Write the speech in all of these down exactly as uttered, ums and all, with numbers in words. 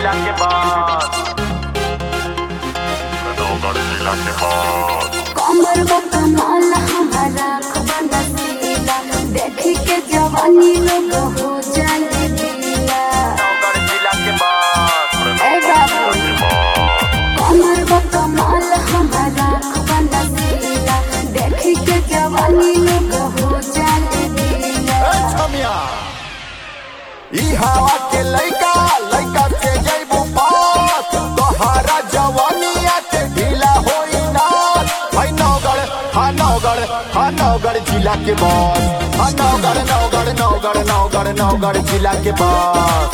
जिला के बस नौगढ़ जिला के बस कमर वो कमाल हमारा खबर नसीला देखी के जवानी लोग हो जाए गीला नौगढ़ जिला के बस ए बाबू कमर वो कमाल हमारा खबर नसीला देखी के जवानी लोग हो जाए गीला ई हवा के लइका लइका के जइबू पास तोहारा जवानिया के ढीला होई ना भाई नौगढ़ हा नौगढ़ हा नौगढ़ जिला के बस हा नौगढ़ नौगढ़ नौगढ़ नौगढ़ नौगढ़ जिला के बस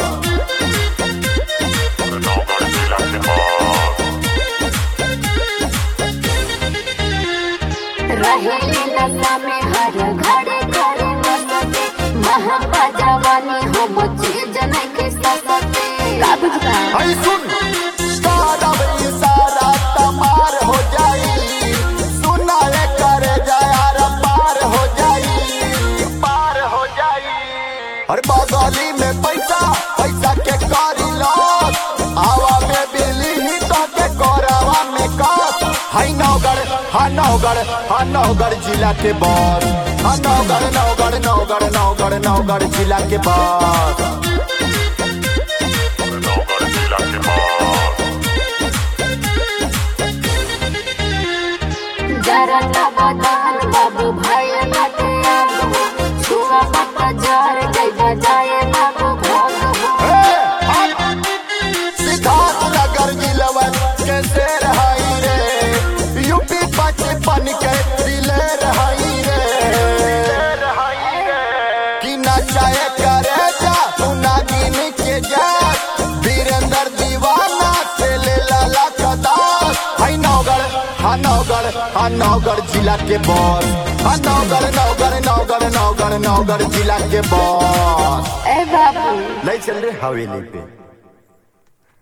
नौगढ़ जिला के बस रहे नशा में हर घड़ी घड़ी नसते महंगा जवानी हम चीज नहीं के ससते का बुझता आई सुन सारा बई सारा तमार हो जाई सुना ले करे जायार पार हो जाई पार हो जाई हर बगली में पैसा पैसा के कारी लॉस आवा में बिजली ही तो के कोरावा में कास हाय नौगढ़ हा नौगढ़ हा नौगढ़ जिला के बस हा नौगढ़ नौगढ़ नौगढ़ नौगढ़ नौगढ़ जिला के बस नौगढ़ जिला के बस जरा बदान बाबू भाई बाटे आगो छुआ मत जार जइबा जाए बाबू भाग हो सिद्धार्थ नगर जिलवा के शेर हाई रे यूपी पचपन के दिले रहाई रे कि नचाए करे जा तू नागिन के जा वीरेंद्र दीवाना से ले लाला कदार हाय नौगढ़ हा नौगढ़ हा नौगढ़ जिला के बस हा नौगढ़ नौगढ़ नौगढ़ नौगढ़ नौगढ़ जिला के बस ए बाबू ले चल रे हवेली पे।